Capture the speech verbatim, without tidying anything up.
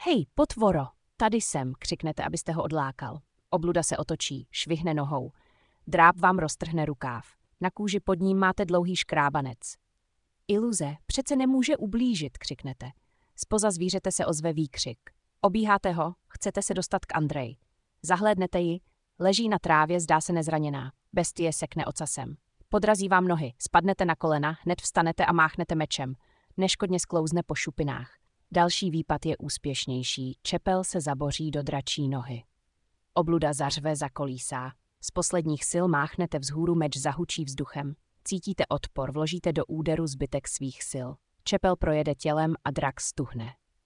Hej, potvoro, tady jsem, křiknete, abyste ho odlákal. Obluda se otočí, švihne nohou. Dráb vám roztrhne rukáv. Na kůži pod ním máte dlouhý škrábanec. Iluze, přece nemůže ublížit, křiknete. Zpoza zvířete se ozve výkřik. Obíháte ho, chcete se dostat k Andrej. Zahlédnete ji, leží na trávě, zdá se nezraněná. Bestie sekne ocasem. Podrazí vám nohy, spadnete na kolena, hned vstanete a máchnete mečem. Neškodně sklouzne po šupinách. Další výpad je úspěšnější, čepel se zaboří do dračí nohy. Obluda zařve, zakolísá. Z posledních sil máchnete vzhůru, meč zahučí vzduchem. Cítíte odpor, vložíte do úderu zbytek svých sil. Čepel projede tělem a drak stuhne.